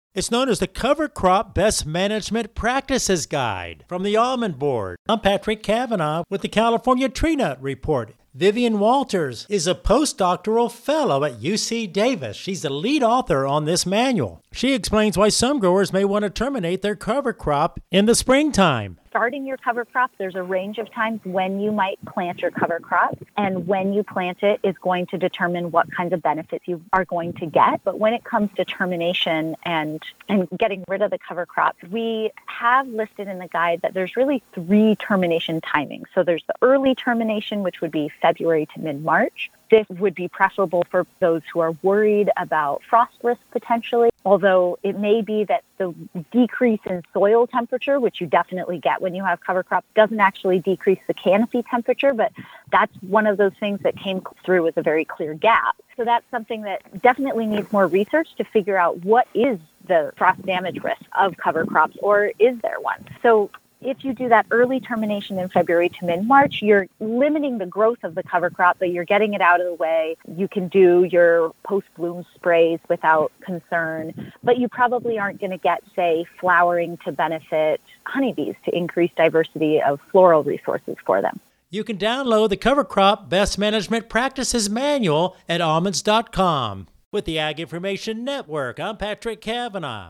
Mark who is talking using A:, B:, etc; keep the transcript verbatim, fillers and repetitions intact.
A: It's known as the Cover Crop Best Management Practices Guide from the Almond Board. I'm Patrick Cavanaugh with the California Tree Nut Report. Vivian Walters is a postdoctoral fellow at U C Davis. She's the lead author on this manual. She explains why some growers may want to terminate their cover crop in the springtime.
B: Starting your cover crop, there's a range of times when you might plant your cover crop, and when you plant it is going to determine what kinds of benefits you are going to get. But when it comes to termination and, and getting rid of the cover crop, we have listed in the guide that there's really three termination timings. So there's the early termination, which would be February to mid-March. This would be preferable for those who are worried about frost risk potentially, although it may be that the decrease in soil temperature, which you definitely get when you have cover crops, doesn't actually decrease the canopy temperature, but that's one of those things that came through with a very clear gap. So that's something that definitely needs more research to figure out what is the frost damage risk of cover crops, or is there one? So if you do that early termination in February to mid-March, you're limiting the growth of the cover crop, but you're getting it out of the way. You can do your post-bloom sprays without concern, but you probably aren't going to get, say, flowering to benefit honeybees to increase diversity of floral resources for them.
A: You can download the Cover Crop Best Management Practices Manual at almonds dot com. With the Ag Information Network, I'm Patrick Cavanaugh.